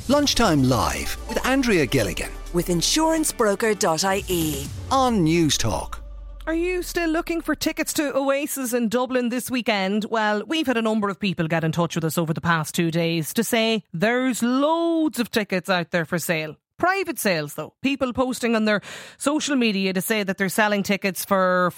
Lunchtime Live with Andrea Gilligan with insurancebroker.ie on News Talk. Are you still looking for tickets to Oasis in Dublin this weekend? Well, we've had a number of people get in touch with us over the past 2 days to say there's loads of tickets out there for sale. Private sales, though. People posting on their social media to say that they're selling tickets for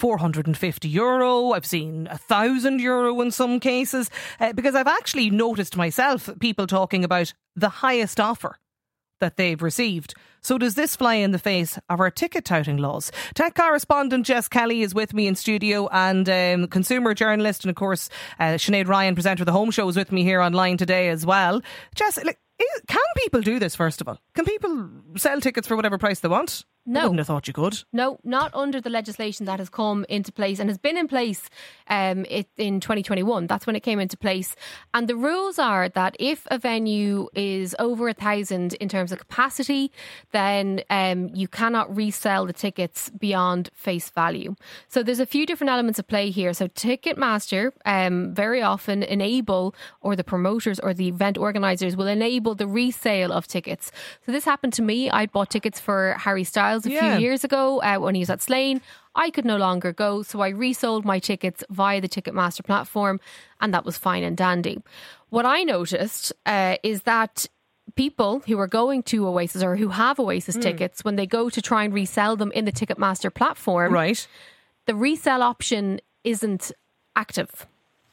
€450. I've seen €1,000 in some cases. Because I've actually noticed myself people talking about the highest offer that they've received. So does this fly in the face of our ticket touting laws? Tech correspondent Jess Kelly is with me in studio, and consumer journalist and, of course, Sinead Ryan, presenter of The Home Show, is with me here online today as well. Jess, can people do this, first of all? Can people sell tickets for whatever price they want? No. I wouldn't have thought you could. No, not under the legislation that has come into place and has been in place in 2021. That's when it came into place. And the rules are that if a venue is over 1,000 in terms of capacity, then you cannot resell the tickets beyond face value. So there's a few different elements of play here. So Ticketmaster very often enable, or the promoters or the event organisers will enable the resale of tickets. So this happened to me. I bought tickets for Harry Styles a few years ago when he was at Slane. I could no longer go, so I resold my tickets via the Ticketmaster platform, and that was fine and dandy. What I noticed is that people who are going to Oasis or who have Oasis tickets, when they go to try and resell them in the Ticketmaster platform, right, the resell option isn't active.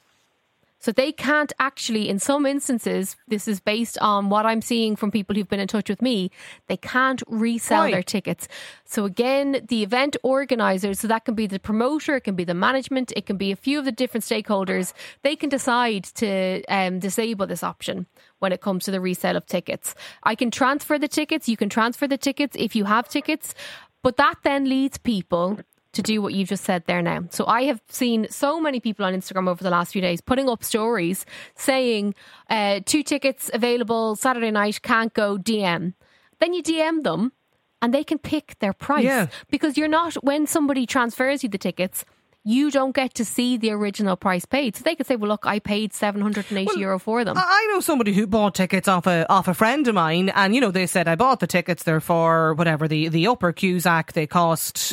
So they can't actually, in some instances, this is based on what I'm seeing from people who've been in touch with me, they can't resell their tickets. So again, the event organisers, so that can be the promoter, it can be the management, it can be a few of the different stakeholders, they can decide to disable this option when it comes to the resale of tickets. I can transfer the tickets, you can transfer the tickets if you have tickets, but that then leads people to do what you've just said there now. So I have seen so many people on Instagram over the last few days putting up stories saying 2 tickets available Saturday night, can't go, DM. Then you DM them and they can pick their price. Because you're not, when somebody transfers you the tickets, you don't get to see the original price paid. So they could say, well, look, I paid €780 for them. I know somebody who bought tickets off a friend of mine, and, you know, they said, I bought the tickets, they're for whatever, the upper Cusack, they cost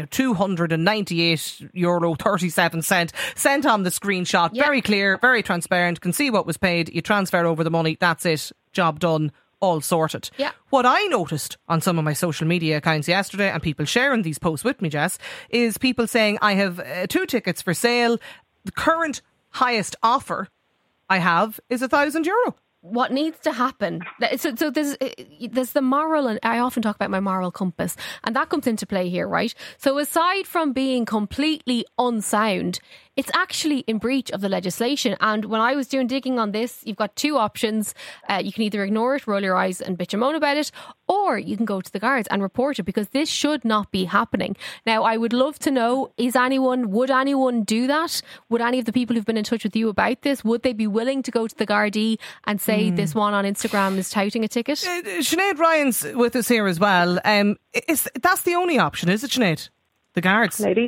€298.37. Sent on the screenshot, very clear, very transparent, can see what was paid, you transfer over the money, that's it, job done. All sorted. What I noticed on some of my social media accounts yesterday, and people sharing these posts with me, Jess, is people saying, I have 2 tickets for sale. The current highest offer I have is €1,000. What needs to happen, so there's the moral, and I often talk about my moral compass, and that comes into play here, right? So aside from being completely unsound, it's actually in breach of the legislation. And when I was doing digging on this, you've got 2 options. You can either ignore it, roll your eyes and bitch and moan about it, or you can go to the guards and report it, because this should not be happening. Now, I would love to know, would anyone do that? Would any of the people who've been in touch with you about this, would they be willing to go to the Gardaí and say this one on Instagram is touting a ticket? Sinead Ryan's with us here as well. That's the only option, is it, Sinead? The guards? Ladies?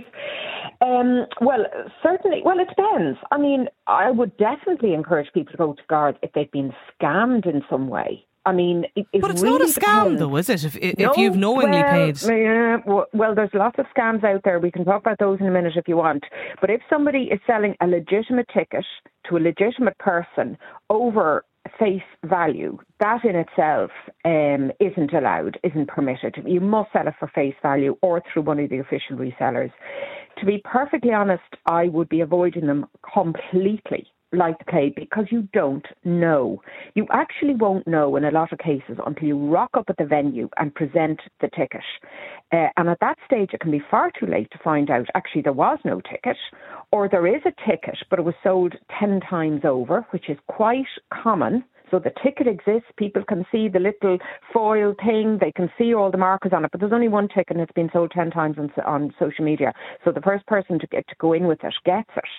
Well, certainly. Well, it depends. I mean, I would definitely encourage people to go to guards if they've been scammed in some way. I mean, but it's really not a scam, though, is it? If you've knowingly paid. Yeah, well, there's lots of scams out there. We can talk about those in a minute if you want. But if somebody is selling a legitimate ticket to a legitimate person over face value, that in itself isn't allowed, isn't permitted. You must sell it for face value or through one of the official resellers. To be perfectly honest, I would be avoiding them completely, like the plague, because you don't know. You actually won't know in a lot of cases until you rock up at the venue and present the ticket. And at that stage, it can be far too late to find out actually there was no ticket, or there is a ticket, but it was sold 10 times over, which is quite common. So the ticket exists, people can see the little foil thing, they can see all the markers on it, but there's only one ticket and it's been sold 10 times on social media. So the first person to go in with it gets it.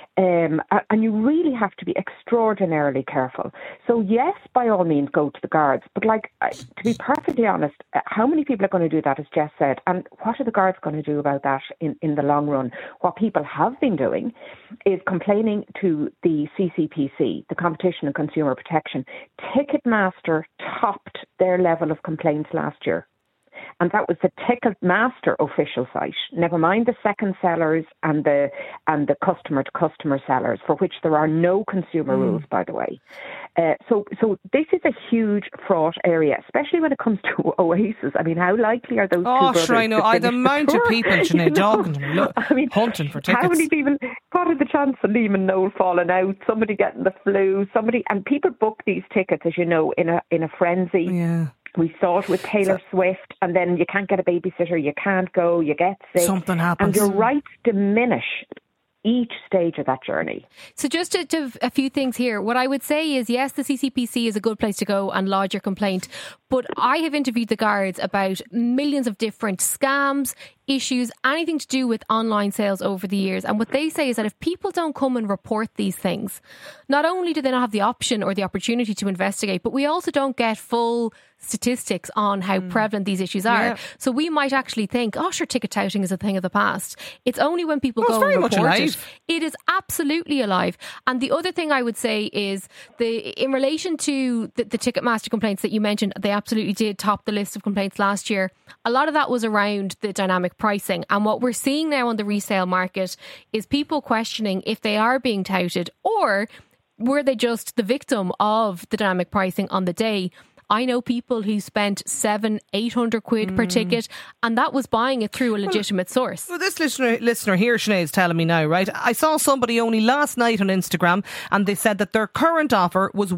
And you really have to be extraordinarily careful. So yes, by all means, go to the guards. But to be perfectly honest, how many people are going to do that, as Jess said? And what are the guards going to do about that in the long run? What people have been doing is complaining to the CCPC, the Competition and Consumer Protection. Ticketmaster topped their level of complaints last year. And that was the Ticketmaster official site. Never mind the second sellers and the customer-to-customer sellers, for which there are no consumer rules, by the way. So this is a huge fraught area, especially when it comes to Oasis. I mean, how likely are those two brothers? Sure, I know. The amount of people, Sinead, dogging them, hunting for tickets. How many people? What are the chances of Liam and Noel falling out? Somebody getting the flu? And people book these tickets, as you know, in a frenzy. Yeah. We saw it with Taylor Swift, and then you can't get a babysitter, you can't go, you get sick. Something happens. And your rights diminish each stage of that journey. So just to a few things here. What I would say is, yes, the CCPC is a good place to go and lodge your complaint. But I have interviewed the guards about millions of different scams, issues, anything to do with online sales over the years. And what they say is that if people don't come and report these things, not only do they not have the option or the opportunity to investigate, but we also don't get full statistics on how prevalent these issues are. Yeah. So we might actually think, sure, ticket touting is a thing of the past. It's only when people go and report it. It is absolutely alive. And the other thing I would say is, in relation to the Ticketmaster complaints that you mentioned, they absolutely did top the list of complaints last year. A lot of that was around the dynamic pricing. And what we're seeing now on the resale market is people questioning if they are being touted, or were they just the victim of the dynamic pricing on the day. I know people who spent 700-800 quid per ticket, and that was buying it through a legitimate source. Well, this listener here, Sinead, is telling me now, right? I saw somebody only last night on Instagram, and they said that their current offer was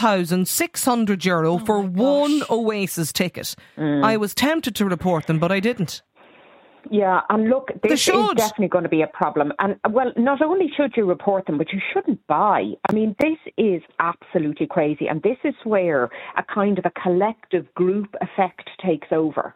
€1,600 for one Oasis ticket. I was tempted to report them, but I didn't. Yeah, and look, this is definitely going to be a problem. And, well, not only should you report them, but you shouldn't buy. I mean, this is absolutely crazy. And this is where a kind of a collective group effect takes over.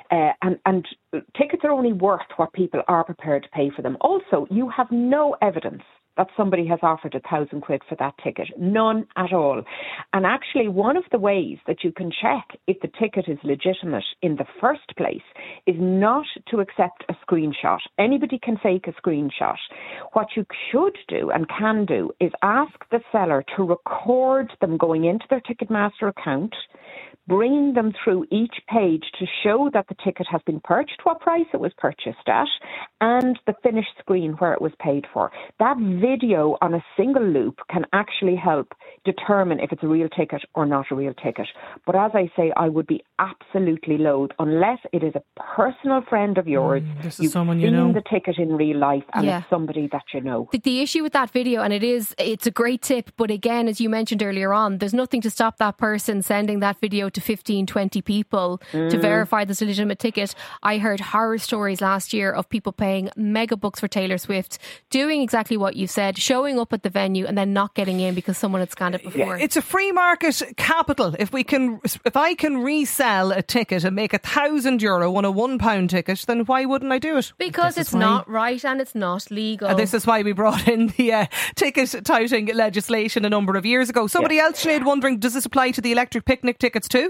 And tickets are only worth what people are prepared to pay for them. Also, you have no evidence that somebody has offered £1,000 for that ticket. None at all. And actually, one of the ways that you can check if the ticket is legitimate in the first place is not to accept a screenshot. Anybody can fake a screenshot. What you should do and can do is ask the seller to record them going into their Ticketmaster account, bringing them through each page to show that the ticket has been purchased, what price it was purchased at, and the finished screen where it was paid for. That video on a single loop can actually help determine if it's a real ticket or not a real ticket. But as I say, I would be absolutely loath, unless it is a personal friend of yours, you've someone seen you know the ticket in real life, and it's somebody that you know. The issue with that video, and it's a great tip, but again, as you mentioned earlier on, there's nothing to stop that person sending that video to 15, 20 people to verify this legitimate ticket. I heard horror stories last year of people paying mega bucks for Taylor Swift, doing exactly what you said, showing up at the venue and then not getting in because someone had scanned it before. It's a free market capital. If I can resell a ticket and make €1,000 on a £1 ticket, then why wouldn't I do it? Because it's not right and it's not legal. And this is why we brought in the ticket touting legislation a number of years ago. Somebody else, Sinead, wondering, does this apply to the electric picnic tickets too?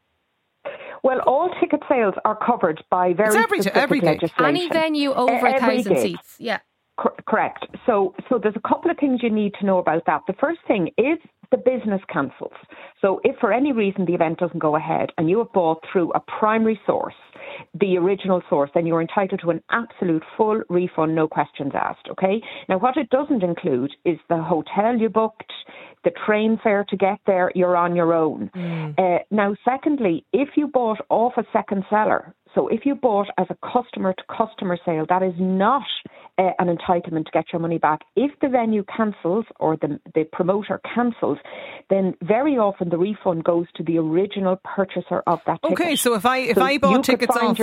Well, all ticket sales are covered by very specific legislation. Any venue over 1,000 seats. Yeah. Correct. So there's a couple of things you need to know about that. The first thing is the business cancels. So if for any reason the event doesn't go ahead and you have bought through a primary source, the original source, then you're entitled to an absolute full refund, no questions asked, okay? Now, what it doesn't include is the hotel you booked, the train fare to get there, you're on your own. Now, secondly, if you bought off a second seller, so if you bought as a customer-to-customer sale, that is not an entitlement to get your money back. If the venue cancels or the promoter cancels, then very often the refund goes to the original purchaser of that ticket. Okay, so if I bought tickets off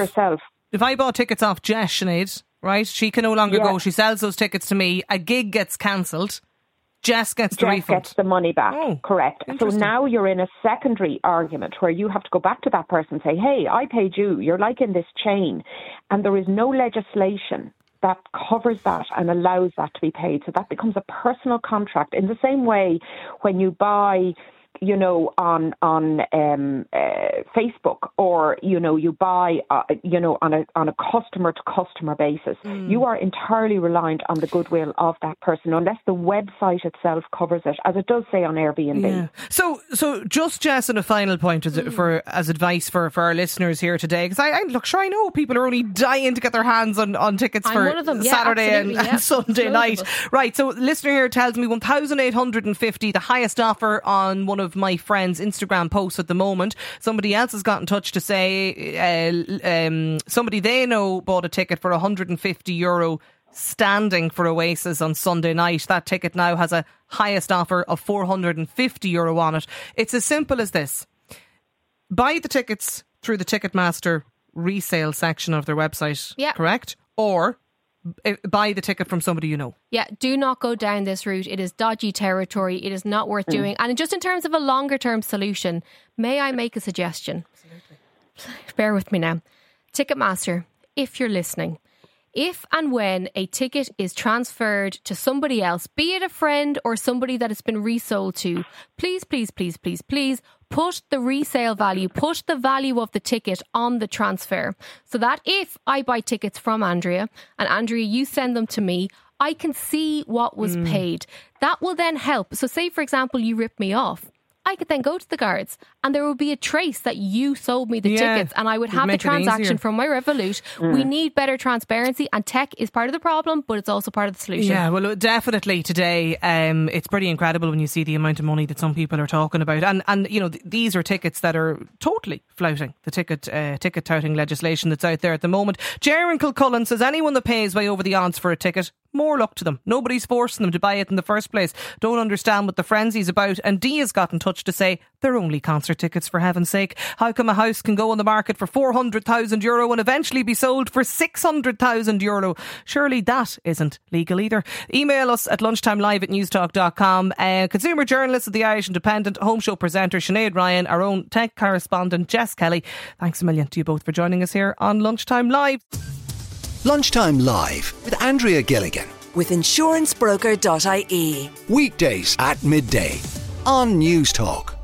Jess, Sinead, right? She can no longer go. She sells those tickets to me. A gig gets cancelled. Jess gets the refund. Gets the money back. Correct. So now you're in a secondary argument where you have to go back to that person and say, hey, I paid you. You're like in this chain. And there is no legislation that covers that and allows that to be paid. So that becomes a personal contract. In the same way, when you buy on Facebook, or you buy on a customer to customer basis, you are entirely reliant on the goodwill of that person, unless the website itself covers it, as it does say on Airbnb. Yeah. So just Jess, on a final point as advice for our listeners here today, because I know people are only dying to get their hands on tickets for one of them. Yeah, Saturday and Sunday night. Right, so listener here tells me 1,850, the highest offer on one of my friend's Instagram posts at the moment. Somebody else has got in touch to say somebody they know bought a ticket for €150 standing for Oasis on Sunday night. That ticket now has a highest offer of €450 on it. It's as simple as this. Buy the tickets through the Ticketmaster resale section of their website, correct? Or buy the ticket from somebody you know. Yeah, do not go down this route. It is dodgy territory. It is not worth doing. And just in terms of a longer term solution, may I make a suggestion? Absolutely. Bear with me now. Ticketmaster, if you're listening, if and when a ticket is transferred to somebody else, be it a friend or somebody that it's been resold to, please, please, please, please, please put the resale value, put the value of the ticket on the transfer, so that if I buy tickets from Andrea and Andrea, you send them to me, I can see what was paid. That will then help. So say, for example, you rip me off, I could then go to the guards and there will be a trace that you sold me the tickets, and I would have the transaction from my Revolut. We need better transparency, and tech is part of the problem, but it's also part of the solution. Yeah, well, definitely today it's pretty incredible when you see the amount of money that some people are talking about, and these are tickets that are totally flouting the ticket touting legislation that's out there at the moment. Jaron Kilcullen says anyone that pays way over the odds for a ticket, more luck to them. Nobody's forcing them to buy it in the first place. Don't understand what the frenzy's about. And Dee has got in touch to say they're only concert tickets, for heaven's sake. How come a house can go on the market for €400,000 and eventually be sold for €600,000? Surely that isn't legal either. Email us at lunchtimelive@newstalk.com. Consumer journalist of the Irish Independent, home show presenter Sinead Ryan, our own tech correspondent Jess Kelly. Thanks a million to you both for joining us here on Lunchtime Live. Lunchtime Live with Andrea Gilligan. With insurancebroker.ie. Weekdays at midday on Newstalk.